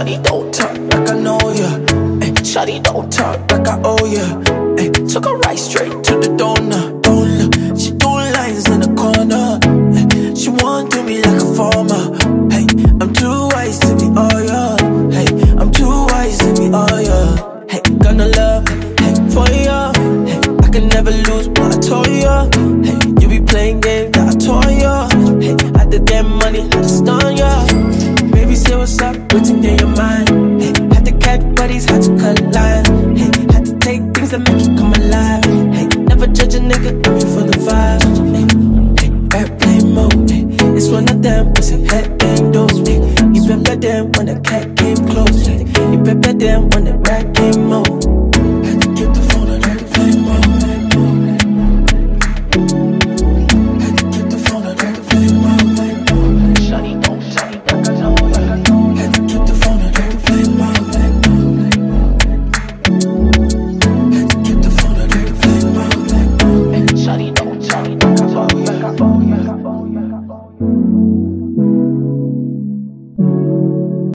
shawty don't talk like I know ya. Ay, shawty don't talk like I owe ya. Ay, took her right straight to the donut. Don't look, she doing lines in the corner. Ay, she want do me like a farmer. Hey, I'm too wise to be all ya. Hey, I'm too wise to be all ya. Hey, gonna love, hey, for ya. Hey, I can never lose what I told ya. Hey, you be playing games that I told ya. Hey, I did that money, I just stun ya. Baby, say what's up, what's in your mind?